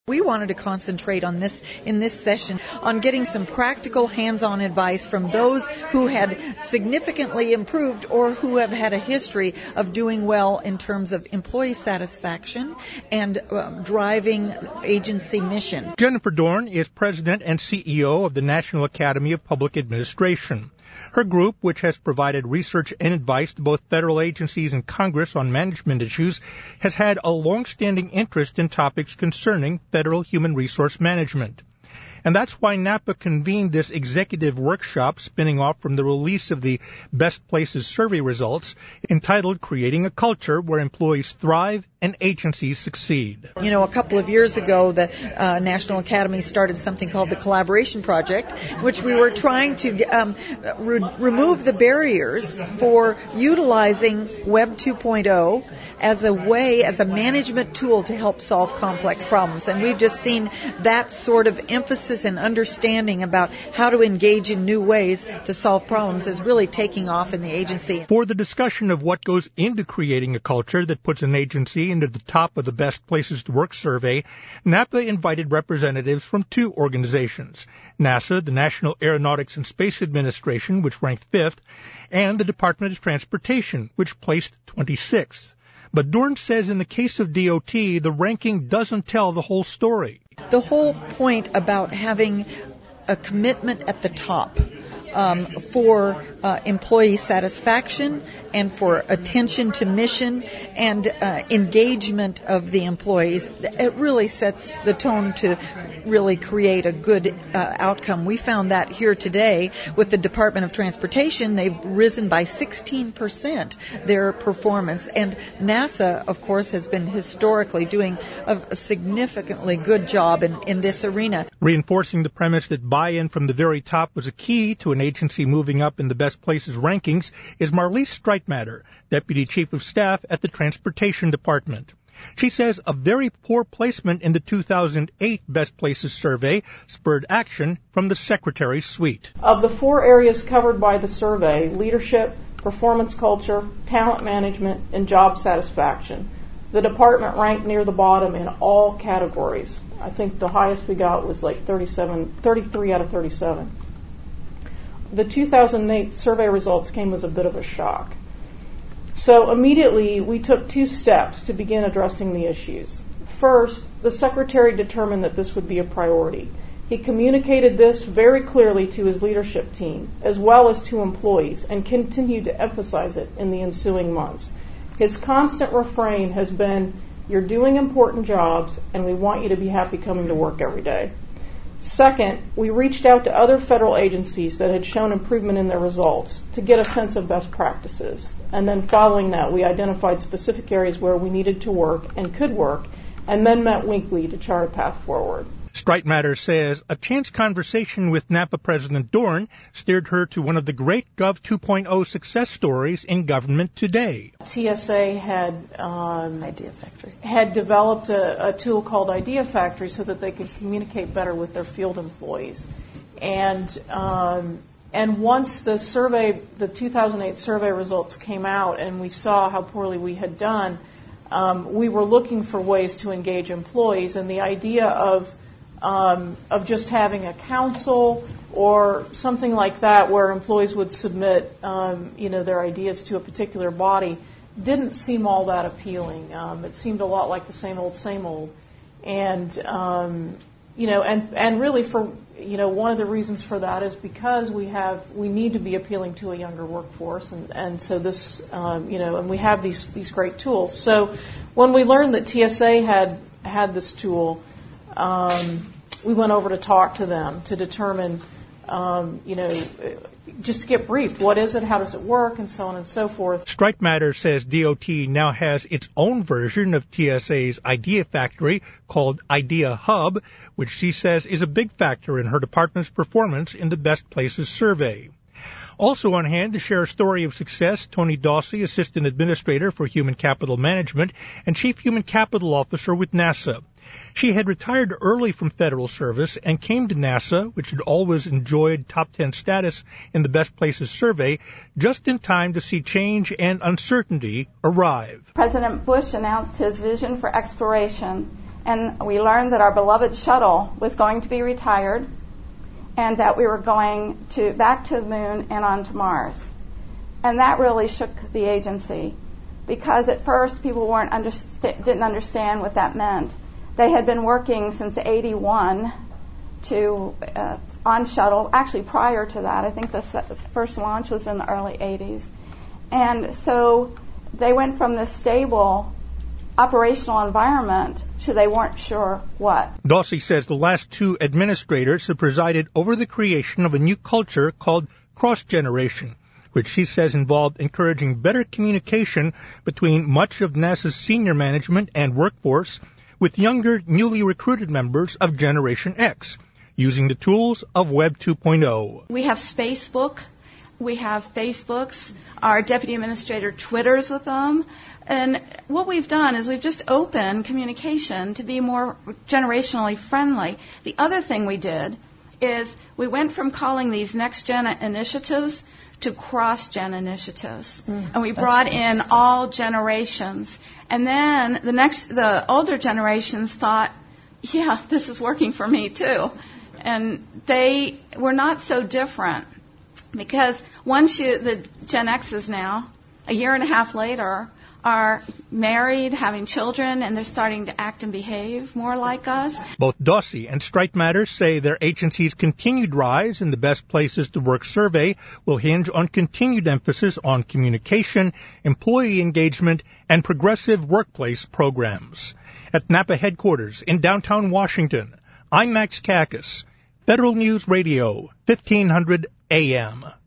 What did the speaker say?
We wanted to concentrate on this in this session on getting some practical hands-on advice from those who had significantly improved or who have had a history of doing well in terms of employee satisfaction and driving agency mission. Jennifer Dorn is president and CEO of the National Academy of Public Administration. Her group, which has provided research and advice to both federal agencies and Congress on management issues, has had a long-standing interest in topics concerning federal human resource management. And that's why NAPA convened this executive workshop spinning off from the release of the Best Places survey results, entitled Creating a Culture Where Employees Thrive and Agencies Succeed. You know, a couple of years ago, the National Academy started something called the Collaboration Project, which we were trying to remove the barriers for utilizing Web 2.0 as a way, as a management tool to help solve complex problems. And we've just seen that sort of emphasis and understanding about how to engage in new ways to solve problems is really taking off in the agency. For the discussion of what goes into creating a culture that puts an agency into the top of the Best Places to Work survey, NAPA invited representatives from two organizations, NASA, the National Aeronautics and Space Administration, which ranked 5th, and the Department of Transportation, which placed 26th. But Dorn says in the case of DOT, the ranking doesn't tell the whole story. The whole point about having a commitment at the top for employee satisfaction and for attention to mission and engagement of the employees, it really sets the tone to really create a good outcome. We found that here today with the Department of Transportation. They've risen by 16% their performance. And NASA, of course, has been historically doing a significantly good job in this arena. Reinforcing the premise that buy-in from the very top was a key to an agency moving up in the Best Places rankings is Marlise Streitmatter, Deputy Chief of Staff at the Transportation Department. She says a very poor placement in the 2008 Best Places survey spurred action from the Secretary's suite. Of the 4 areas covered by the survey, leadership, performance culture, talent management, and job satisfaction, the department ranked near the bottom in all categories. I think the highest we got was like 33 out of 37. The 2008 survey results came as a bit of a shock. So immediately we took 2 steps to begin addressing the issues. First, the Secretary determined that this would be a priority. He communicated this very clearly to his leadership team, as well as to employees, and continued to emphasize it in the ensuing months. His constant refrain has been, "You're doing important jobs, and we want you to be happy coming to work every day." Second, we reached out to other federal agencies that had shown improvement in their results to get a sense of best practices. And then following that, we identified specific areas where we needed to work and could work, and then met weekly to chart a path forward. Streitmatter says a chance conversation with NAPA President Dorn steered her to one of the great Gov 2.0 success stories in government today. TSA had developed a tool called Idea Factory so that they could communicate better with their field employees. And once the 2008 survey results came out and we saw how poorly we had done, we were looking for ways to engage employees, and the idea of just having a council or something like that where employees would submit, their ideas to a particular body didn't seem all that appealing. It seemed a lot like the same old. And, and really one of the reasons for that is because we need to be appealing to a younger workforce. And so this, and we have these great tools. So when we learned that TSA had this tool, we went over to talk to them to determine, just to get briefed. What is it? How does it work? And so on and so forth. Streitmatter says DOT now has its own version of TSA's Idea Factory called Idea Hub, which she says is a big factor in her department's performance in the Best Places survey. Also on hand to share a story of success, Tony Dawsey, Assistant Administrator for Human Capital Management and Chief Human Capital Officer with NASA. She had retired early from federal service and came to NASA, which had always enjoyed top 10 status in the Best Places survey, just in time to see change and uncertainty arrive. President Bush announced his vision for exploration and we learned that our beloved shuttle was going to be retired and that we were going back to the moon and on to Mars. And that really shook the agency, because at first people didn't understand what that meant. They had been working since '81 on shuttle, actually prior to that. I think the first launch was in the early '80s. And so they went from this stable operational environment to they weren't sure what. Dawsey says the last two administrators have presided over the creation of a new culture called cross-generation, which she says involved encouraging better communication between much of NASA's senior management and workforce with younger, newly recruited members of Generation X, using the tools of Web 2.0. We have Spacebook. We have Facebooks. Our deputy administrator Twitters with them. And what we've done is we've just opened communication to be more generationally friendly. The other thing we did is we went from calling these next-gen initiatives to cross-gen initiatives. And we brought in all generations. And then the older generations thought, yeah, this is working for me too. And they were not so different, because the Gen X's now, a year and a half later, are married, having children, and they're starting to act and behave more like us. Both Dawsey and Strike Matters say their agency's continued rise in the Best Places to Work survey will hinge on continued emphasis on communication, employee engagement, and progressive workplace programs. At NAPA headquarters in downtown Washington, I'm Max Kakis, Federal News Radio, 1500 AM.